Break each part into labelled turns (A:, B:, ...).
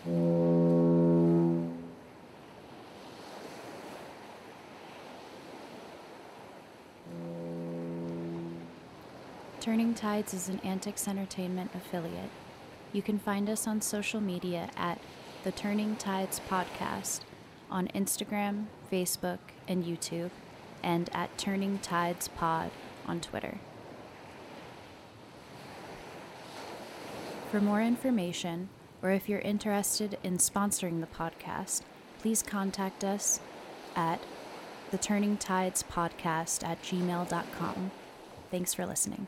A: Turning Tides is an Antics Entertainment affiliate. You can find us on social media at The Turning Tides Podcast on Instagram, Facebook, and YouTube, and at Turning Tides Pod on Twitter. For more information, or if you're interested in sponsoring the podcast, please contact us at theturningtidespodcast@gmail.com. Thanks for listening.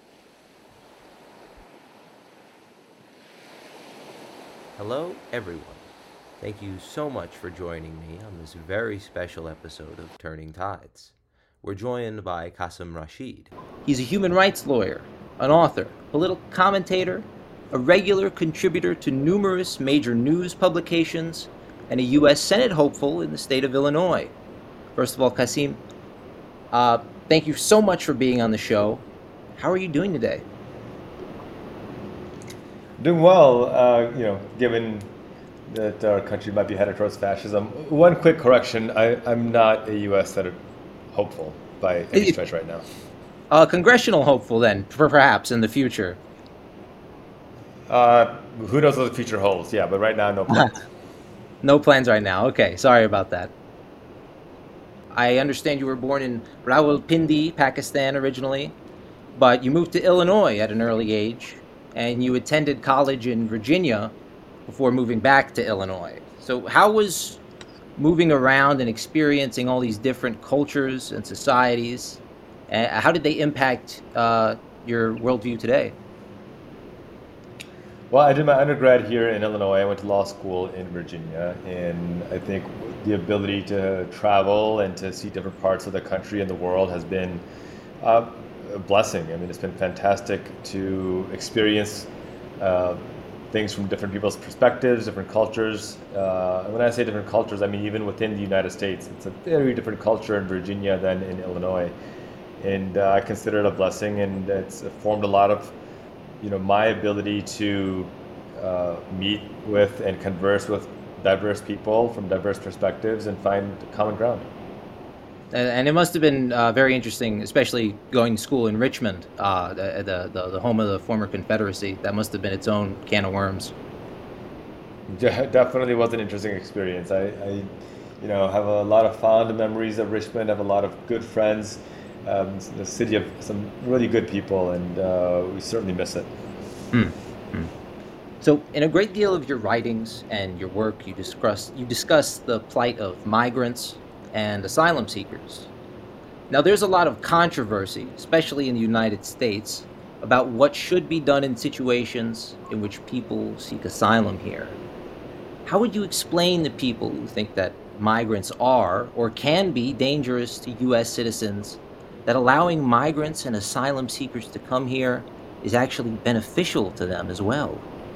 B: Hello, everyone. Thank you so much for joining me on this very special episode of Turning Tides. We're joined by Qasim Rashid.
C: He's a human rights lawyer, an author, political commentator, a regular contributor to numerous major news publications, and a U.S. Senate hopeful in the state of Illinois. First of all, Qasim, thank you so much for being on the show. How are you doing today?
D: Doing well, given that our country might be headed towards fascism. One quick correction, I'm not a U.S. Senate hopeful by any stretch right now.
C: Congressional hopeful then, perhaps in the future.
D: Who knows what the future holds? Yeah, but right now, no plans.
C: No plans right now. Okay, sorry about that. I understand you were born in Rawalpindi, Pakistan originally, but you moved to Illinois at an early age, and you attended college in Virginia before moving back to Illinois. So how was moving around and experiencing all these different cultures and societies, how did they impact your worldview today?
D: Well, I did my undergrad here in Illinois. I went to law school in Virginia, and I think the ability to travel and to see different parts of the country and the world has been a blessing. I mean, it's been fantastic to experience things from different people's perspectives, different cultures. And when I say different cultures, I mean even within the United States. It's a very different culture in Virginia than in Illinois. And I consider it a blessing, and it's formed a lot of my ability to meet with and converse with diverse people from diverse perspectives and find common ground.
C: And it must have been very interesting, especially going to school in Richmond, the home of the former Confederacy. That must have been its own can of worms.
D: Definitely was an interesting experience. I have a lot of fond memories of Richmond. I have a lot of good friends. The city of some really good people, and we certainly miss it.
C: So, in a great deal of your writings and your work, you discuss the plight of migrants and asylum seekers. Now, there's a lot of controversy, especially in the United States, about what should be done in situations in which people seek asylum here. How would you explain to people who think that migrants are or can be dangerous to U.S. citizens, that allowing migrants and asylum seekers to come here is actually beneficial to them as well?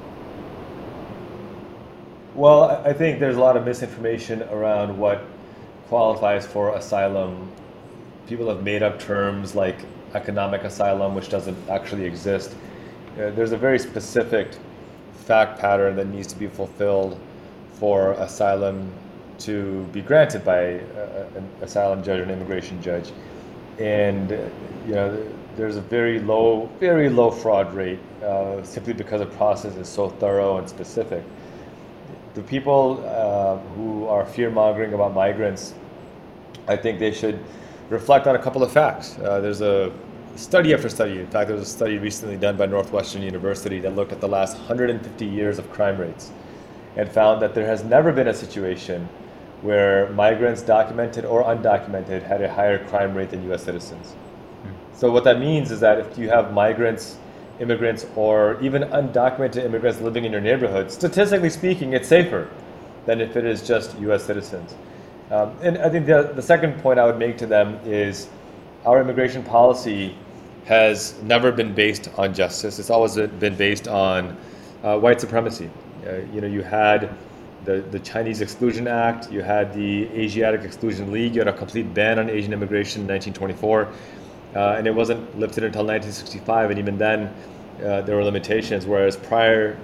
D: Well, I think there's a lot of misinformation around what qualifies for asylum. People have made up terms like economic asylum, which doesn't actually exist. There's a very specific fact pattern that needs to be fulfilled for asylum to be granted by an asylum judge or an immigration judge. And there's a very low fraud rate simply because the process is so thorough and specific. The people who are fear-mongering about migrants, I think they should reflect on a couple of facts. There's a study after study. In fact, there was a study recently done by Northwestern University that looked at the last 150 years of crime rates and found that there has never been a situation where migrants, documented or undocumented, had a higher crime rate than U.S. citizens. So what that means is that if you have migrants, immigrants, or even undocumented immigrants living in your neighborhood, statistically speaking, it's safer than if it is just U.S. citizens. And I think the second point I would make to them is our immigration policy has never been based on justice. It's always been based on white supremacy. You had the Chinese Exclusion Act, you had the Asiatic Exclusion League, you had a complete ban on Asian immigration in 1924, and it wasn't lifted until 1965, and even then there were limitations, whereas prior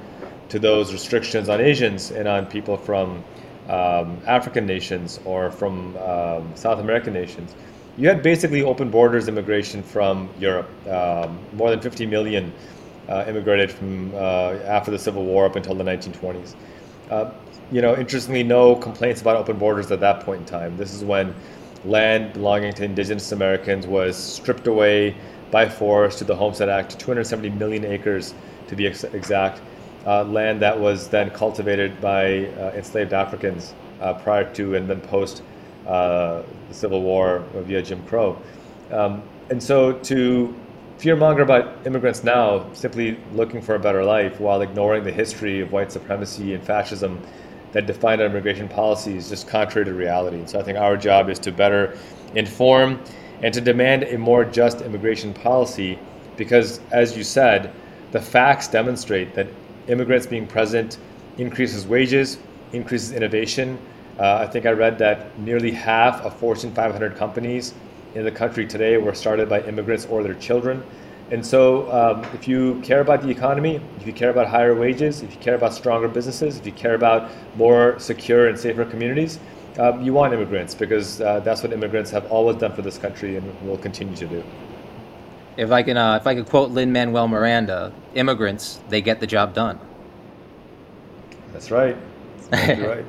D: to those restrictions on Asians and on people from African nations or from South American nations, you had basically open borders immigration from Europe. More than 50 million immigrated from after the Civil War up until the 1920s. Interestingly, no complaints about open borders at that point in time. This is when land belonging to indigenous Americans was stripped away by force to the Homestead Act, 270 million acres to be exact, land that was then cultivated by enslaved Africans prior to and then post the Civil War via Jim Crow. And so to fearmonger about immigrants now, simply looking for a better life while ignoring the history of white supremacy and fascism that defined our immigration policy is just contrary to reality. And so I think our job is to better inform and to demand a more just immigration policy because, as you said, the facts demonstrate that immigrants being present increases wages, increases innovation. I think I read that nearly half of Fortune 500 companies in the country today were started by immigrants or their children. And so if you care about the economy, if you care about higher wages, if you care about stronger businesses, if you care about more secure and safer communities, you want immigrants because that's what immigrants have always done for this country and will continue to do.
C: If I could quote Lin-Manuel Miranda, immigrants, they get the job done.
D: That's right. That's right.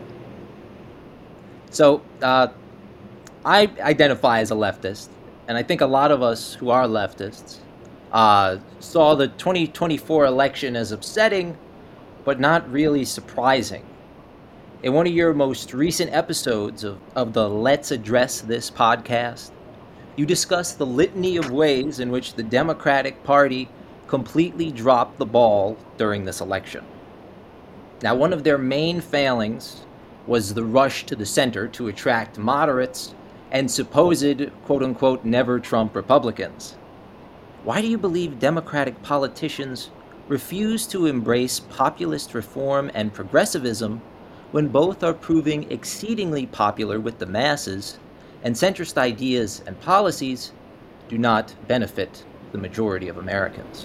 C: So I identify as a leftist, and I think a lot of us who are leftists saw the 2024 election as upsetting, but not really surprising. In one of your most recent episodes of the Let's Address This podcast, you discuss the litany of ways in which the Democratic Party completely dropped the ball during this election. Now, one of their main failings was the rush to the center to attract moderates and supposed, quote-unquote, never-Trump Republicans. Why do you believe Democratic politicians refuse to embrace populist reform and progressivism when both are proving exceedingly popular with the masses and centrist ideas and policies do not benefit the majority of Americans?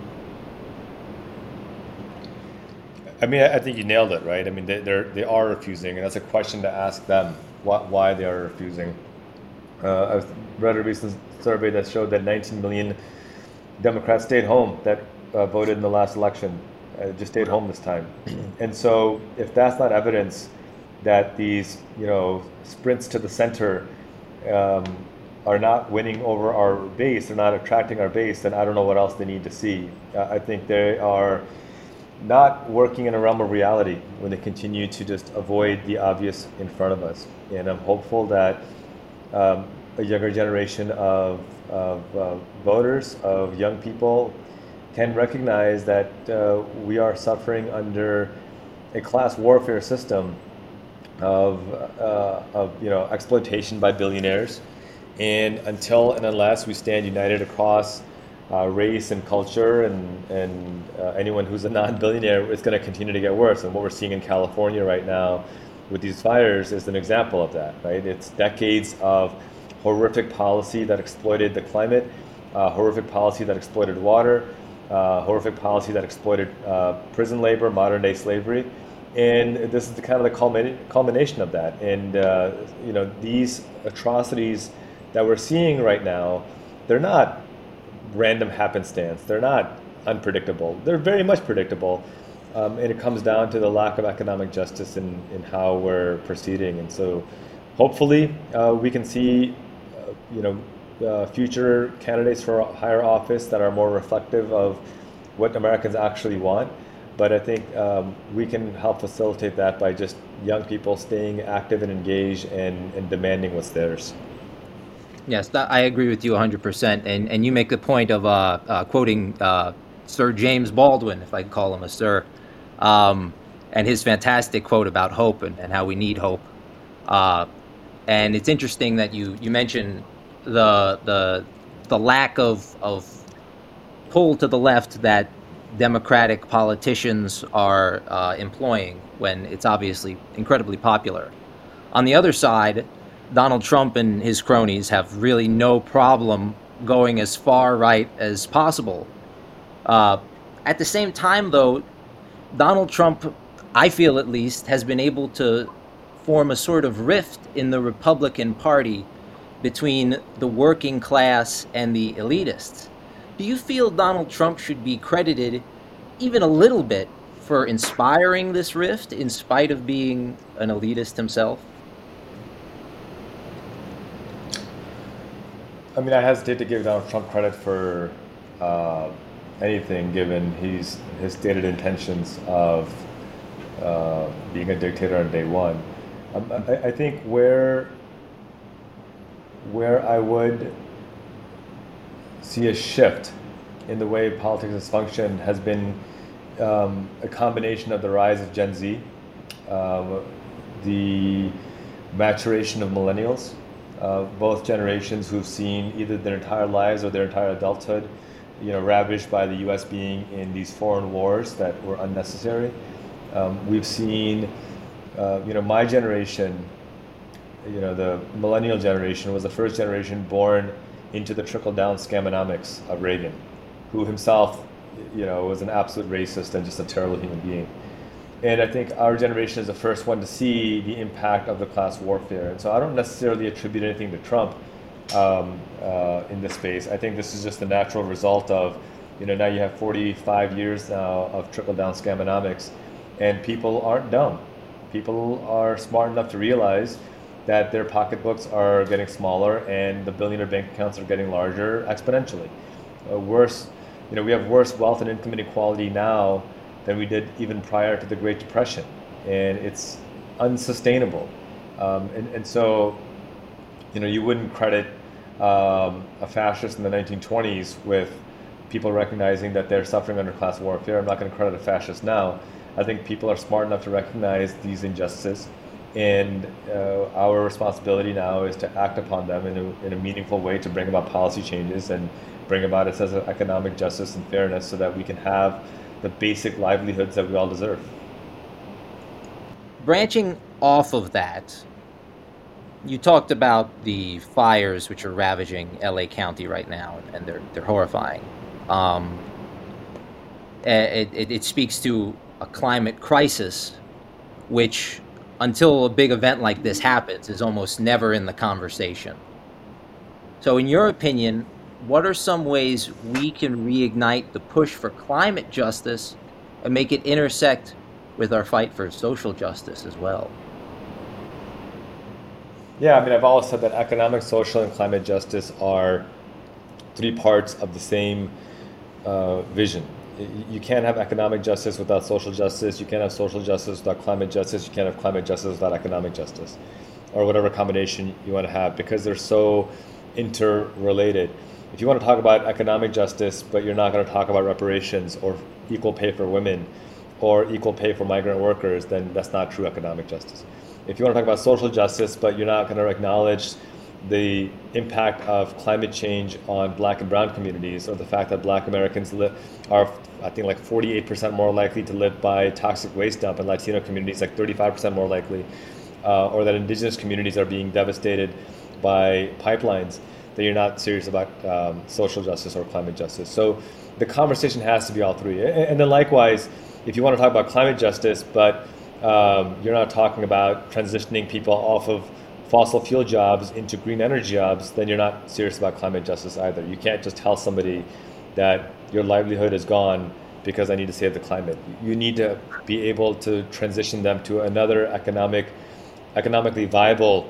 D: I mean, I think you nailed it, right? I mean, they are refusing, and that's a question to ask them, why they are refusing. I read a recent survey that showed that 19 million Democrats stayed home that voted in the last election, just stayed home this time. And so if that's not evidence that these, sprints to the center are not winning over our base, they're not attracting our base, then I don't know what else they need to see. I think they are not working in a realm of reality when they continue to just avoid the obvious in front of us. And I'm hopeful that a younger generation of voters, of young people, can recognize that we are suffering under a class warfare system of exploitation by billionaires. And until and unless we stand united across race and culture and anyone who's a non-billionaire, it's going to continue to get worse. And what we're seeing in California right now with these fires is an example of that, right? It's decades of horrific policy that exploited the climate, horrific policy that exploited water, horrific policy that exploited prison labor, modern day slavery. And this is the culmination of that. And these atrocities that we're seeing right now, they're not random happenstance. They're not unpredictable. They're very much predictable. And it comes down to the lack of economic justice in how we're proceeding. And so hopefully we can see future candidates for higher office that are more reflective of what Americans actually want. But I think we can help facilitate that by just young people staying active and engaged and demanding what's theirs.
C: Yes, I agree with you 100%. And you make the point of quoting Sir James Baldwin, if I can call him a sir, and his fantastic quote about hope and how we need hope. And it's interesting that you mentioned the lack of pull to the left that Democratic politicians are employing when it's obviously incredibly popular. On the other side, Donald Trump and his cronies have really no problem going as far right as possible. At the same time, though, Donald Trump, I feel at least, has been able to form a sort of rift in the Republican Party between the working class and the elitists. Do you feel Donald Trump should be credited even a little bit for inspiring this rift in spite of being an elitist himself?
D: I mean, I hesitate to give Donald Trump credit for anything, given his stated intentions of being a dictator on day one. I think where I would see a shift in the way politics has functioned has been a combination of the rise of Gen Z, the maturation of millennials, both generations who've seen either their entire lives or their entire adulthood, ravaged by the U.S. being in these foreign wars that were unnecessary. We've seen, my generation, the millennial generation was the first generation born into the trickle-down scamonomics of Reagan, who himself, was an absolute racist and just a terrible human being. And I think our generation is the first one to see the impact of the class warfare. And so I don't necessarily attribute anything to Trump in this space. I think this is just the natural result of, now you have 45 years now of trickle-down scamonomics, and people aren't dumb. People are smart enough to realize that their pocketbooks are getting smaller and the billionaire bank accounts are getting larger exponentially. We have worse wealth and income inequality now than we did even prior to the Great Depression, and it's unsustainable. And so, you wouldn't credit a fascist in the 1920s with people recognizing that they're suffering under class warfare. I'm not going to credit a fascist now. I think people are smart enough to recognize these injustices, and our responsibility now is to act upon them in a meaningful way to bring about policy changes and bring about a sense of economic justice and fairness so that we can have the basic livelihoods that we all deserve.
C: Branching off of that, you talked about the fires which are ravaging LA County right now, and they're horrifying. It speaks to a climate crisis, which, until a big event like this happens, is almost never in the conversation. So in your opinion, what are some ways we can reignite the push for climate justice and make it intersect with our fight for social justice as well?
D: Yeah, I mean, I've always said that economic, social, and climate justice are three parts of the same vision. You can't have economic justice without social justice. You can't have social justice without climate justice. You can't have climate justice without economic justice, or whatever combination you want to have, because they're so interrelated. If you want to talk about economic justice, but you're not going to talk about reparations or equal pay for women or equal pay for migrant workers, then that's not true economic justice. If you want to talk about social justice, but you're not going to acknowledge the impact of climate change on Black and brown communities, or the fact that Black Americans are, I think, like 48% more likely to live by toxic waste dump, and Latino communities like 35% more likely, or that indigenous communities are being devastated by pipelines, then you're not serious about social justice or climate justice. So the conversation has to be all three. And then likewise, if you want to talk about climate justice, but you're not talking about transitioning people off of fossil fuel jobs into green energy jobs, then you're not serious about climate justice either. You can't just tell somebody that your livelihood is gone because I need to save the climate. You need to be able to transition them to another economically viable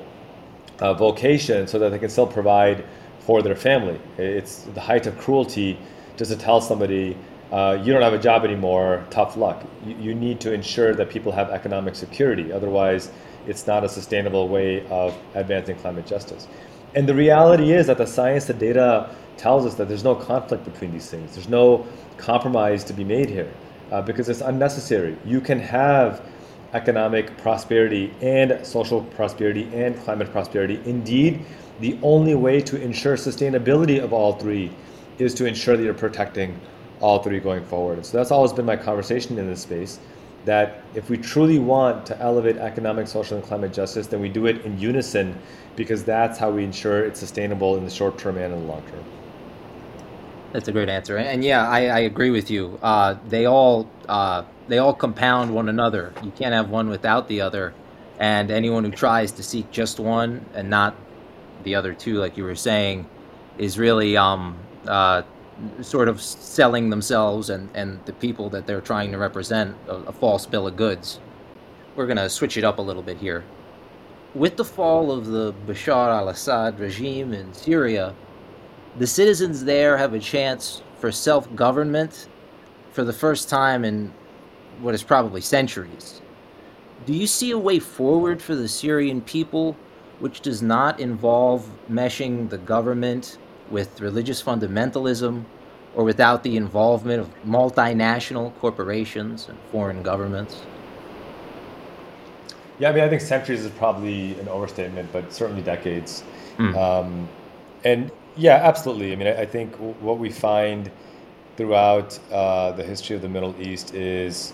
D: vocation so that they can still provide for their family. It's the height of cruelty just to tell somebody, you don't have a job anymore, tough luck. You need to ensure that people have economic security. Otherwise, it's not a sustainable way of advancing climate justice. And the reality is that the science, the data tells us that there's no conflict between these things. There's no compromise to be made here because it's unnecessary. You can have economic prosperity and social prosperity and climate prosperity. Indeed, the only way to ensure sustainability of all three is to ensure that you're protecting all three going forward. So that's always been my conversation in this space, that if we truly want to elevate economic, social, and climate justice, then we do it in unison, because that's how we ensure it's sustainable in the short term and in the long term.
C: That's a great answer, and yeah, I agree with you. They all compound one another. You can't have one without the other, and anyone who tries to seek just one and not the other two, like you were saying, is really sort of selling themselves and the people that they're trying to represent a false bill of goods. We're gonna switch it up a little bit here. With the fall of the Bashar al-Assad regime in Syria, the citizens there have a chance for self-government for the first time in what is probably centuries. Do you see a way forward for the Syrian people which does not involve meshing the government with religious fundamentalism or without the involvement of multinational corporations and foreign governments?
D: Yeah, I mean, I think centuries is probably an overstatement, but certainly decades.
C: Mm.
D: And yeah, absolutely. I mean, I think what we find throughout the history of the Middle East is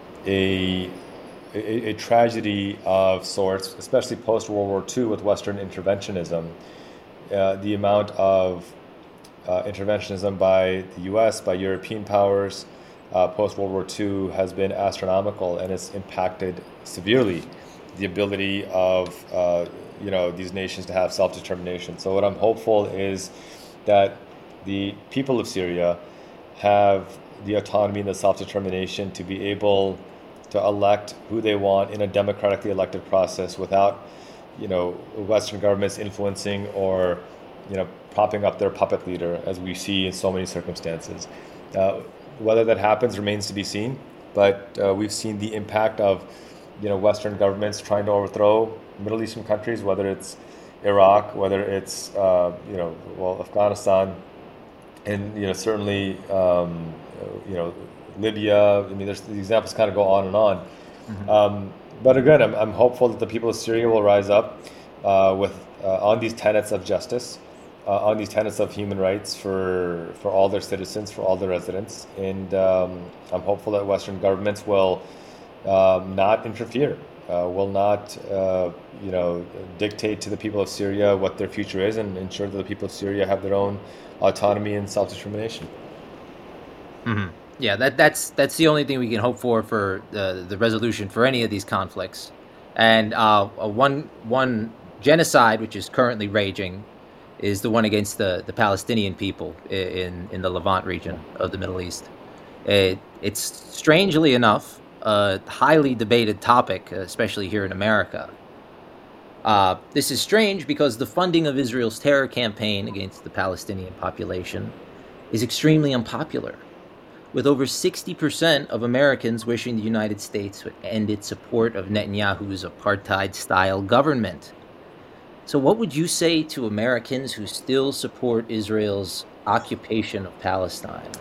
D: a tragedy of sorts, especially post-World War II with Western interventionism. The amount of interventionism by the US, by European powers, post-World War II has been astronomical, and it's impacted severely the ability of these nations to have self-determination. So what I'm hopeful is that the people of Syria have the autonomy and the self-determination to be able to elect who they want in a democratically elected process without, Western governments influencing or, propping up their puppet leader, as we see in so many circumstances. Whether that happens remains to be seen, but we've seen the impact of, Western governments trying to overthrow Middle Eastern countries, whether it's Iraq, whether it's, Afghanistan, and, certainly, Libya. I mean, the examples kind of go on and on. Mm-hmm. But again, I'm hopeful that the people of Syria will rise up on these tenets of justice, on these tenets of human rights for all their citizens, for all their residents. And I'm hopeful that Western governments will not interfere, will not dictate to the people of Syria what their future is, and ensure that the people of Syria have their own autonomy and self-determination.
C: Mm-hmm. Yeah, that's the only thing we can hope for the resolution for any of these conflicts. And one genocide which is currently raging is the one against the Palestinian people in the Levant region of the Middle East. It's strangely enough a highly debated topic, especially here in America. This is strange because the funding of Israel's terror campaign against the Palestinian population is extremely unpopular, with over 60% of Americans wishing the United States would end its support of Netanyahu's apartheid-style government. So what would you say to Americans who still support Israel's occupation of Palestine?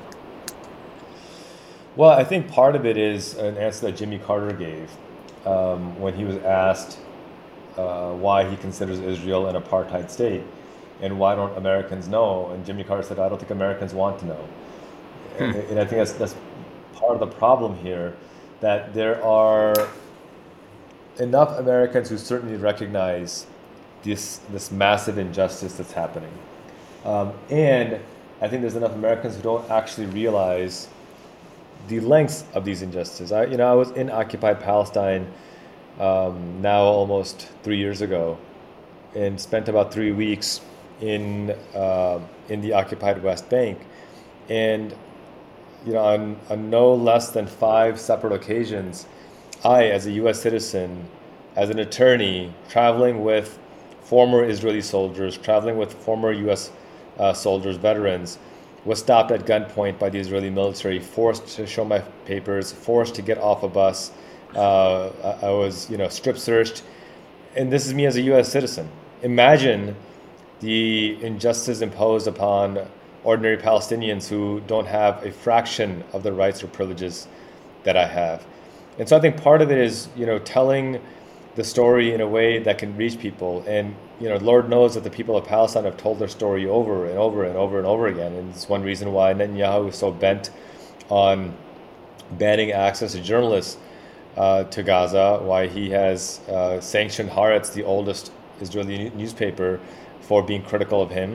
D: Well, I think part of it is an answer that Jimmy Carter gave when he was asked why he considers Israel an apartheid state, and why don't Americans know? And Jimmy Carter said, I don't think Americans want to know. And I think that's part of the problem here, that there are enough Americans who certainly recognize this massive injustice that's happening. And I think there's enough Americans who don't actually realize the lengths of these injustices. I was in occupied Palestine now almost 3 years ago, and spent about 3 weeks in the occupied West Bank. And on no less than 5 separate occasions, I, as a U.S. citizen, as an attorney, traveling with former Israeli soldiers, traveling with former U.S. Soldiers, veterans, was stopped at gunpoint by the Israeli military, forced to show my papers, forced to get off a bus. I was, strip searched. And this is me as a U.S. citizen. Imagine the injustice imposed upon ordinary Palestinians who don't have a fraction of the rights or privileges that I have. And so I think part of it is, telling the story in a way that can reach people. And, Lord knows that the people of Palestine have told their story over and over and over and over again. And it's one reason why Netanyahu is so bent on banning access to journalists to Gaza, why he has sanctioned Haaretz, the oldest Israeli newspaper, for being critical of him.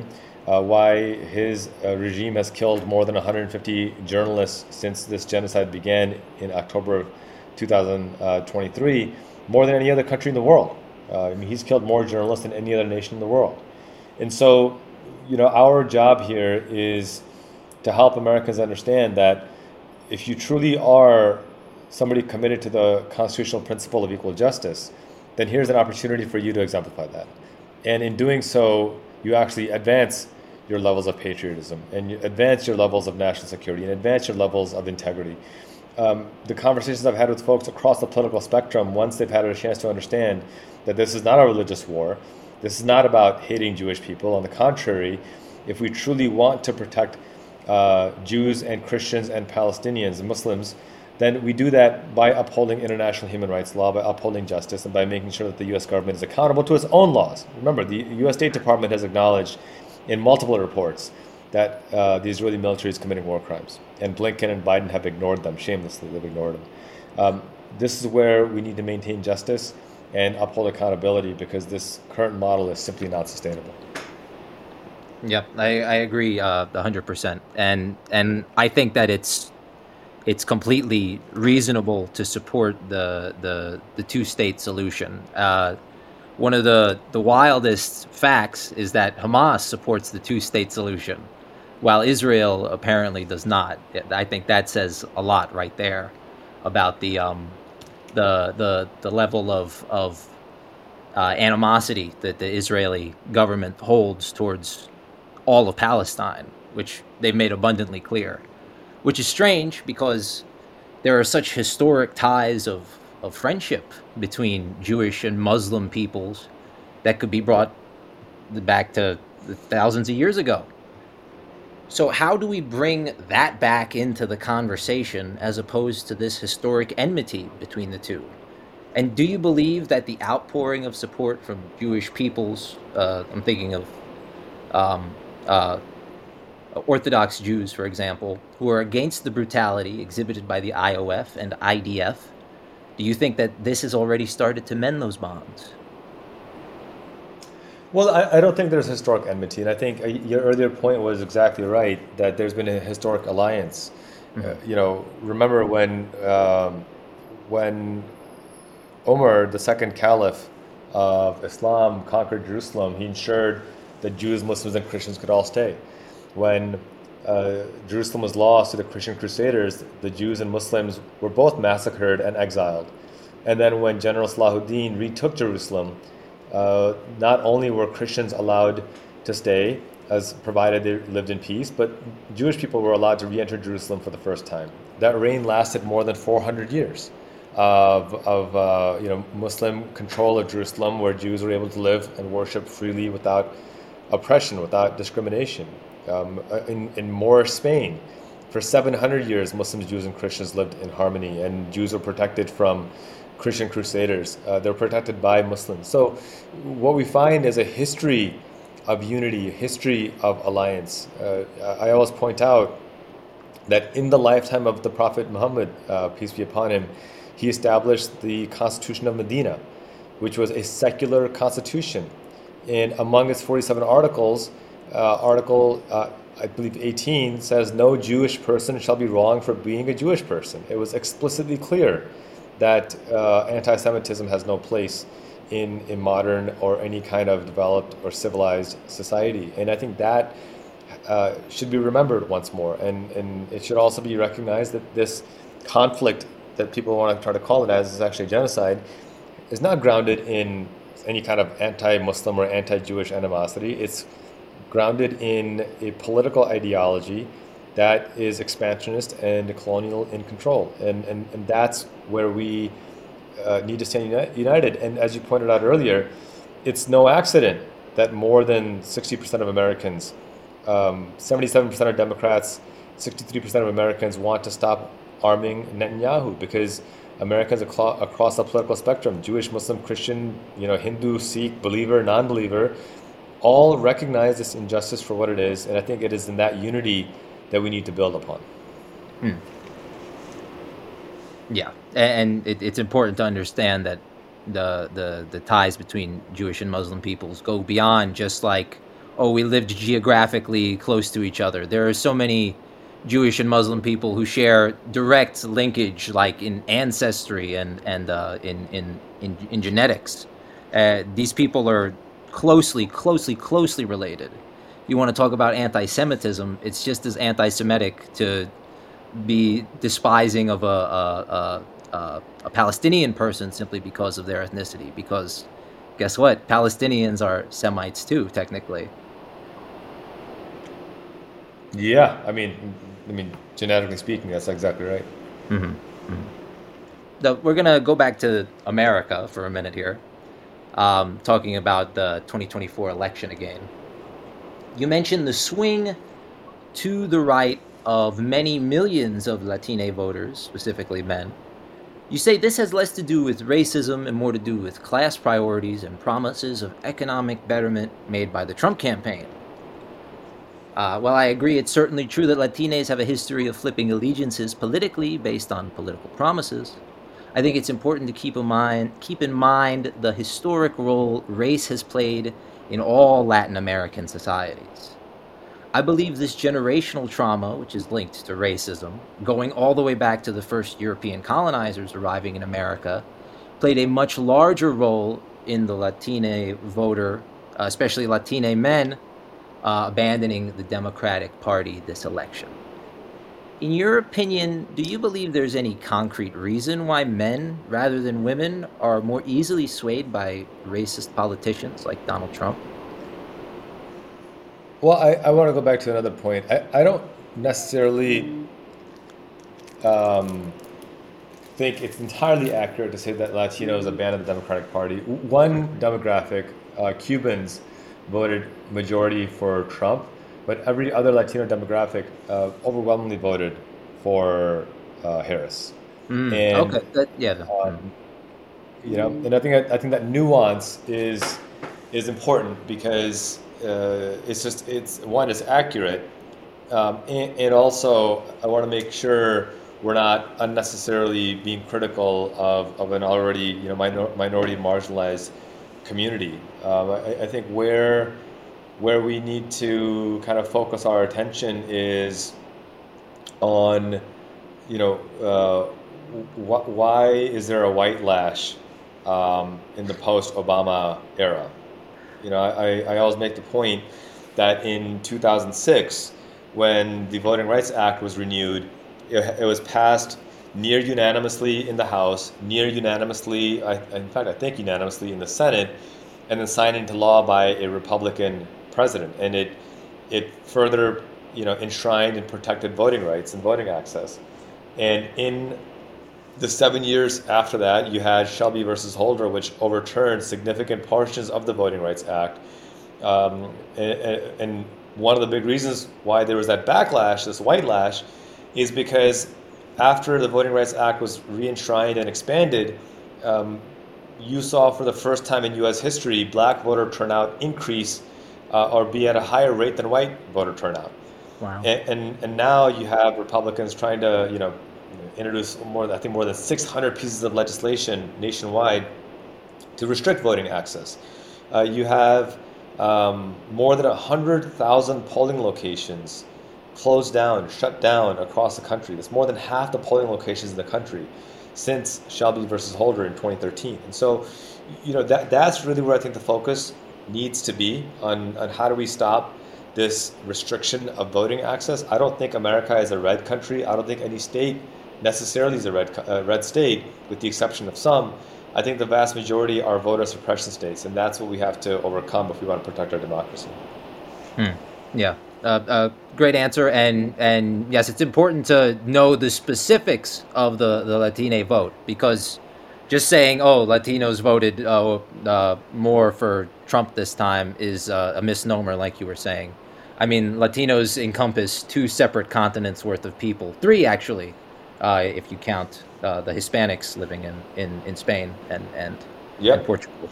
D: why his regime has killed more than 150 journalists since this genocide began in October of 2023, more than any other country in the world. I mean, he's killed more journalists than any other nation in the world. And so, our job here is to help Americans understand that if you truly are somebody committed to the constitutional principle of equal justice, then here's an opportunity for you to exemplify that. And in doing so, you actually advance your levels of patriotism, and you advance your levels of national security, and advance your levels of integrity. The conversations I've had with folks across the political spectrum, once they've had a chance to understand that this is not a religious war, this is not about hating Jewish people. On the contrary, if we truly want to protect Jews and Christians and Palestinians and Muslims, then we do that by upholding international human rights law, by upholding justice, and by making sure that the U.S. government is accountable to its own laws. Remember, the U.S. State Department has acknowledged in multiple reports that the Israeli military is committing war crimes. And Blinken and Biden have ignored them, shamelessly. They've ignored them. This is where we need to maintain justice and uphold accountability, because this current model is simply not sustainable.
C: Yep, I agree 100%. And I think that it's completely reasonable to support the two-state solution. One of the wildest facts is that Hamas supports the two-state solution, while Israel apparently does not. I think that says a lot right there about the level of animosity that the Israeli government holds towards all of Palestine, which they've made abundantly clear. Which is strange, because there are such historic ties of friendship between Jewish and Muslim peoples that could be brought back to thousands of years ago. So how do we bring that back into the conversation as opposed to this historic enmity between the two? And do you believe that the outpouring of support from Jewish peoples, I'm thinking of Orthodox Jews, for example, who are against the brutality exhibited by the IOF and IDF, do you think that this has already started to mend those bonds?
D: Well, I don't think there's historic enmity, and I think your earlier point was exactly right, that there's been a historic alliance. Mm-hmm. Remember when Umar, the second caliph of Islam, conquered Jerusalem, he ensured that Jews, Muslims, and Christians could all stay. When Jerusalem was lost to the Christian Crusaders, the Jews and Muslims were both massacred and exiled. And then when General Salahuddin retook Jerusalem, not only were Christians allowed to stay, as provided they lived in peace, but Jewish people were allowed to re-enter Jerusalem for the first time. That reign lasted more than 400 years of Muslim control of Jerusalem, where Jews were able to live and worship freely without oppression, without discrimination. In Moorish Spain, for 700 years, Muslims, Jews, and Christians lived in harmony, and Jews were protected from Christian crusaders. They were protected by Muslims. So what we find is a history of unity, a history of alliance. I always point out that in the lifetime of the Prophet Muhammad, peace be upon him, he established the Constitution of Medina, which was a secular constitution. And among its 47 articles, I believe 18 says no Jewish person shall be wronged for being a Jewish person. It was explicitly clear that anti-Semitism has no place in modern or any kind of developed or civilized society. And I think that should be remembered once more. And it should also be recognized that this conflict that people want to try to call it as is actually genocide is not grounded in any kind of anti-Muslim or anti-Jewish animosity. It's grounded in a political ideology that is expansionist and colonial in control. And that's where we need to stand united. And as you pointed out earlier, it's no accident that more than 60% of Americans, 77% of Democrats, 63% of Americans want to stop arming Netanyahu, because Americans across the political spectrum, Jewish, Muslim, Christian, Hindu, Sikh, believer, non-believer, all recognize this injustice for what it is. And I think it is in that unity that we need to build upon.
C: Yeah, and it's important to understand that the ties between Jewish and Muslim peoples go beyond just like oh, we lived geographically close to each other. There are so many Jewish and Muslim people who share direct linkage, like in ancestry and in genetics. These people are closely related. You want to talk about anti-Semitism? It's just as anti-Semitic to be despising of a Palestinian person simply because of their ethnicity. Because guess what? Palestinians are Semites too, technically.
D: Yeah, I mean, genetically speaking, that's exactly right.
C: We're gonna go back to America for a minute here, talking about the 2024 election again. You mentioned the swing to the right of many millions of Latino voters, specifically men. You say this has less to do with racism and more to do with class priorities and promises of economic betterment made by the Trump campaign. While I agree it's certainly true that Latinos have a history of flipping allegiances politically based on political promises, I think it's important to keep in mind the historic role race has played in all Latin American societies. I believe this generational trauma, which is linked to racism, going all the way back to the first European colonizers arriving in America, played a much larger role in the Latino voter, especially Latino men, abandoning the Democratic Party this election. In your opinion, do you believe there's any concrete reason why men, rather than women, are more easily swayed by racist politicians like Donald Trump?
D: Well, I want to go back to another point. I don't necessarily think it's entirely accurate to say that Latinos abandoned the Democratic Party. One demographic, Cubans, voted majority for Trump, but every other Latino demographic overwhelmingly voted for Harris. And
C: Okay,
D: you know, and I think that nuance is important because it's accurate, and also I want to make sure we're not unnecessarily being critical of an already minority marginalized community. I think where we need to kind of focus our attention is on, why is there a white lash in the post-Obama era? I always make the point that in 2006, when the Voting Rights Act was renewed, it was passed near unanimously in the House, near unanimously, I think unanimously in the Senate, and then signed into law by a Republican president. And it further, enshrined and protected voting rights and voting access. And in the 7 years after that, you had Shelby versus Holder, which overturned significant portions of the Voting Rights Act. And one of the big reasons why there was that backlash, this white lash, is because after the Voting Rights Act was re-enshrined and expanded, you saw for the first time in U.S. history black voter turnout increase or be at a higher rate than white voter turnout.
C: Wow.
D: And now you have Republicans trying to introduce more than 600 pieces of legislation nationwide to restrict voting access. You have more than 100,000 polling locations closed down, shut down across the country. That's more than half the polling locations in the country since Shelby versus Holder in 2013. And so, that's really where I think the focus needs to be on how do we stop this restriction of voting access. I don't think America is a red country. I don't think any state necessarily is a red state, with the exception of some. I think the vast majority are voter suppression states, and that's what we have to overcome if we want to protect our democracy.
C: Yeah. Great answer, and yes, it's important to know the specifics of the Latino vote, because just saying, Latinos voted more for Trump this time is a misnomer, like you were saying. I mean, Latinos encompass 2 separate continents worth of people, 3 actually, if you count the Hispanics living in Spain and Portugal.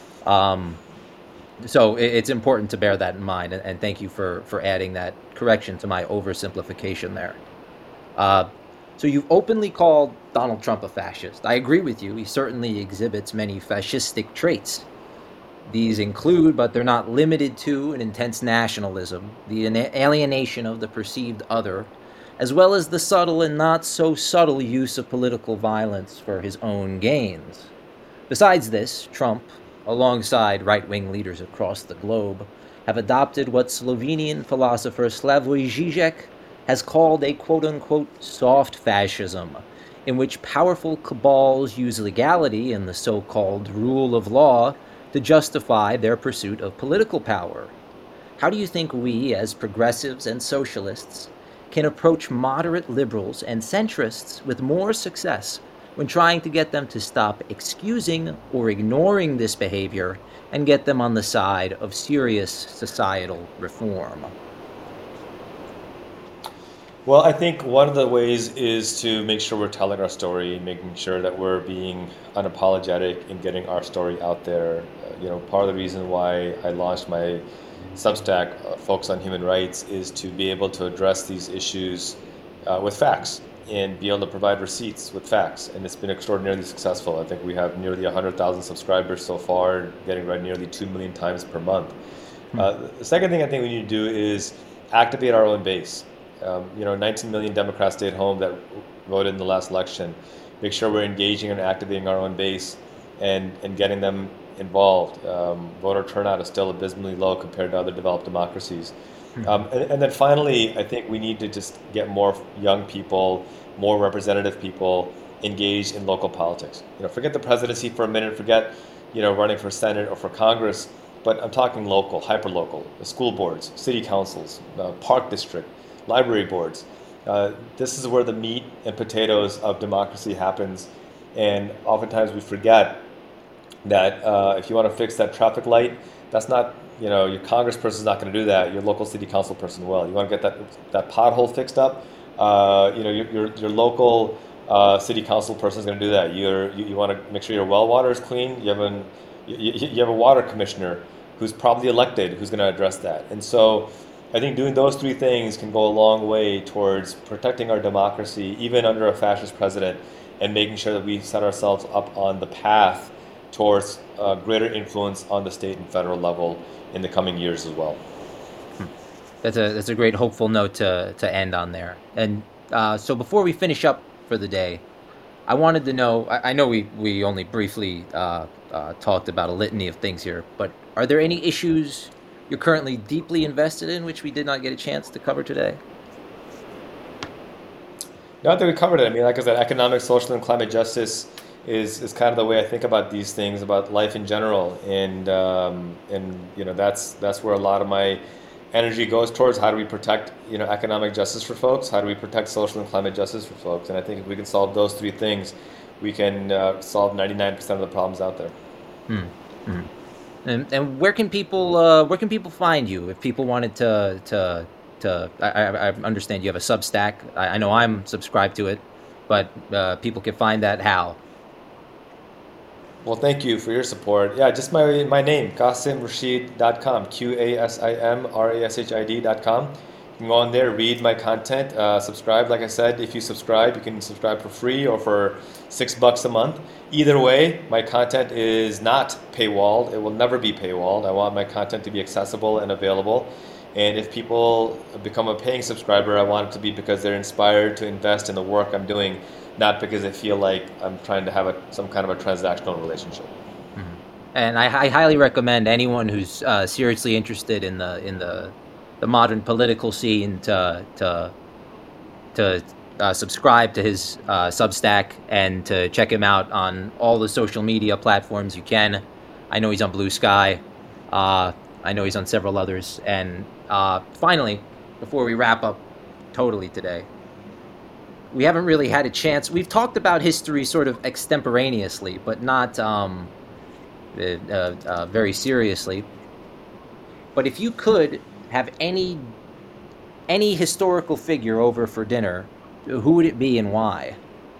C: So it's important to bear that in mind, and thank you for adding that correction to my oversimplification there. So you've openly called Donald Trump a fascist. I agree with you. He certainly exhibits many fascistic traits. These include, but they're not limited to, an intense nationalism, the alienation of the perceived other, as well as the subtle and not so subtle use of political violence for his own gains. Besides this, Trump, alongside right-wing leaders across the globe, have adopted what Slovenian philosopher Slavoj Žižek has called a quote-unquote soft fascism, in which powerful cabals use legality and the so-called rule of law to justify their pursuit of political power. How do you think we, as progressives and socialists, can approach moderate liberals and centrists with more success when trying to get them to stop excusing or ignoring this behavior and get them on the side of serious societal reform?
D: Well, I think one of the ways is to make sure we're telling our story, making sure that we're being unapologetic in getting our story out there. Part of the reason why I launched my Substack, Focus on Human Rights, is to be able to address these issues with facts and be able to provide receipts with facts. And it's been extraordinarily successful. I think we have nearly 100,000 subscribers so far, getting read nearly 2 million times per month. The second thing I think we need to do is activate our own base. 19 million Democrats stayed home that voted in the last election. Make sure we're engaging and activating our own base and getting them involved. Voter turnout is still abysmally low compared to other developed democracies. And then finally, I think we need to just get more young people, more representative people engaged in local politics. Forget the presidency for a minute, forget, running for Senate or for Congress, but I'm talking local, hyper-local, the school boards, city councils, park district, library boards. This is where the meat and potatoes of democracy happens. And oftentimes we forget that if you want to fix that traffic light, that's not, your congressperson is not going to do that. Your local city council person will. You want to get that pothole fixed up, your local city council person is going to do that. You want to make sure your well water is clean. You have a water commissioner who's probably elected who's going to address that. And so I think doing those three things can go a long way towards protecting our democracy, even under a fascist president, and making sure that we set ourselves up on the path towards greater influence on the state and federal level in the coming years as well.
C: That's a great hopeful note to end on there. And so before we finish up for the day, I wanted to know, I know we only briefly talked about a litany of things here, but are there any issues you're currently deeply invested in which we did not get a chance to cover today?
D: Not that we covered it. I mean, like I said, economic, social, and climate justice is kind of the way I think about these things, about life in general, and that's where a lot of my energy goes towards. How do we protect economic justice for folks? How do we protect social and climate justice for folks? And I think if we can solve those three things, we can solve 99% of the problems out there.
C: And where can people find you if people wanted to I understand you have a Substack. I know I'm subscribed to it, but people can find that how?
D: Well, thank you for your support. Yeah, just my name, QasimRashid.com, QasimRashid.com. You can go on there, read my content, subscribe. Like I said, if you subscribe, you can subscribe for free or for $6 a month. Either way, my content is not paywalled. It will never be paywalled. I want my content to be accessible and available. And if people become a paying subscriber, I want it to be because they're inspired to invest in the work I'm doing, not because they feel like I'm trying to have some kind of a transactional relationship.
C: And I highly recommend anyone who's seriously interested in the modern political scene to subscribe to his Substack and to check him out on all the social media platforms you can. I know he's on Blue Sky. I know he's on several others. And finally, before we wrap up totally today, we haven't really had a chance. We've talked about history sort of extemporaneously, but not very seriously. But if you could have any historical figure over for dinner, who would it be and why?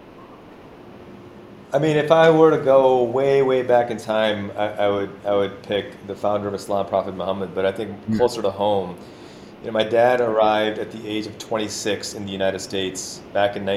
D: I mean, if I were to go way, way back in time, I would pick the founder of Islam, Prophet Muhammad. But I think closer to home, my dad arrived at the age of 26 in the United States back in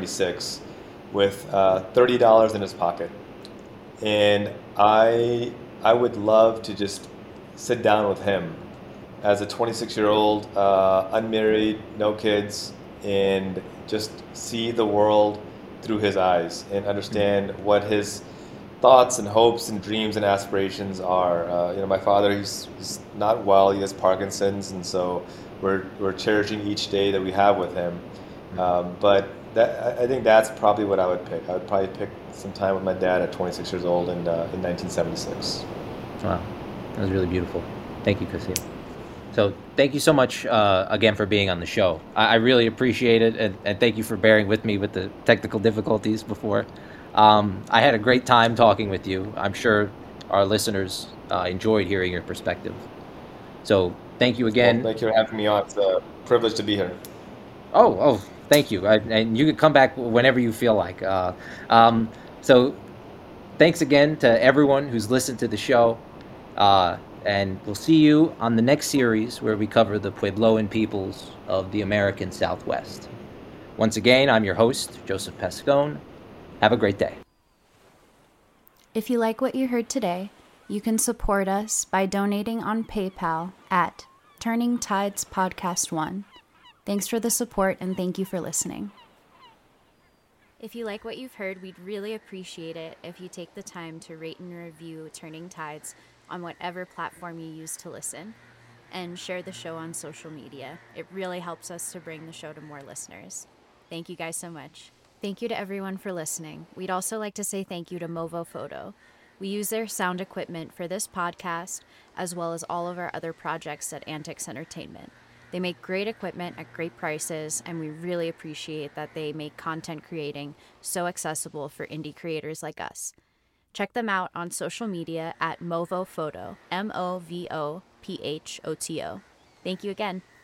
D: 1976 with $30 in his pocket. And I I would love to just sit down with him as a 26-year-old, unmarried, no kids, and just see the world through his eyes and understand what his thoughts and hopes and dreams and aspirations are. My father, he's not well. He has Parkinson's, and so we're cherishing each day that we have with him. But I think that's probably what I would pick. I would probably pick some time with my dad at 26 years old in 1976.
C: Wow, that was really beautiful. Thank you, Kasim. So thank you so much again for being on the show. I really appreciate it, and thank you for bearing with me with the technical difficulties before. I had a great time talking with you. I'm sure our listeners enjoyed hearing your perspective. So thank you again.
D: Well, thank you for having me on. It's a privilege to be here.
C: Oh, thank you. And you can come back whenever you feel like. So thanks again to everyone who's listened to the show. And we'll see you on the next series where we cover the Puebloan peoples of the American Southwest. Once again, I'm your host, Joseph Pescone. Have a great day.
A: If you like what you heard today, you can support us by donating on PayPal at Turning Tides Podcast 1. Thanks for the support, and thank you for listening. If you like what you've heard, we'd really appreciate it if you take the time to rate and review Turning Tides on whatever platform you use to listen, and share the show on social media. It really helps us to bring the show to more listeners. Thank you guys so much. Thank you to everyone for listening. We'd also like to say thank you to Movo Photo. We use their sound equipment for this podcast, as well as all of our other projects at Antics Entertainment. They make great equipment at great prices, and we really appreciate that they make content creating so accessible for indie creators like us. Check them out on social media at Movo Photo, MOVOPHOTO. Thank you again.